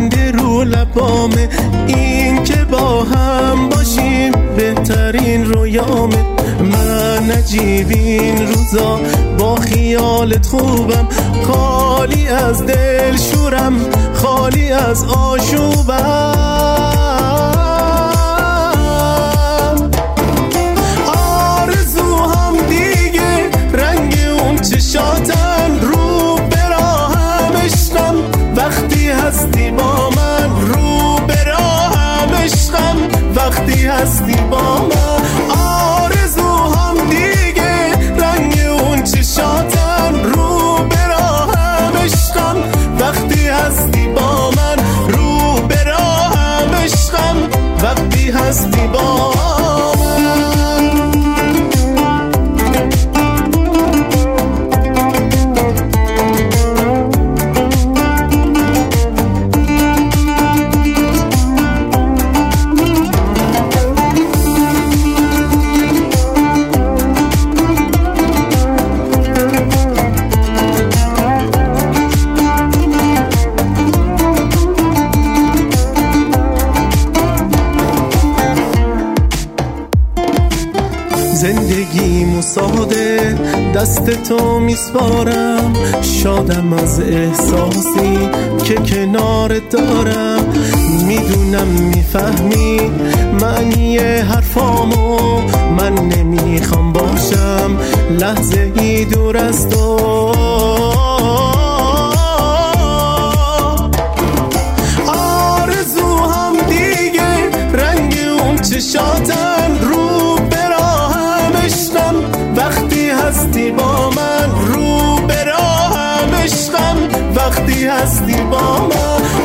مونده رو لبامه، این که با هم باشیم بهترین رویامه. من نجیب این روزا با خیالت خوبم، خالی از دل شورم، خالی از آشوبم. آرزوهام دیگه رنگ اون چشاتن، رو براهم عشقم وقتی هستی با من، رو براهم عشقم وقتی هستی با من. آرزوهام دیگه رنگ اون چشاتن، رو براهم عشقم وقتی هستی با من، رو براهم عشقم وقتی هستی با من. زندگیمو ساده دست تو میسپارم، شادم از احساسی که کنارت دارم. میدونم میفهمی معنی حرفامو، من نمیخوام باشم لحظه ای دور از تو. آرزوهام دیگه رنگ اون چشاتن، رو وقتی هستی با من، رو براهم عشقم وقتی هستی با من.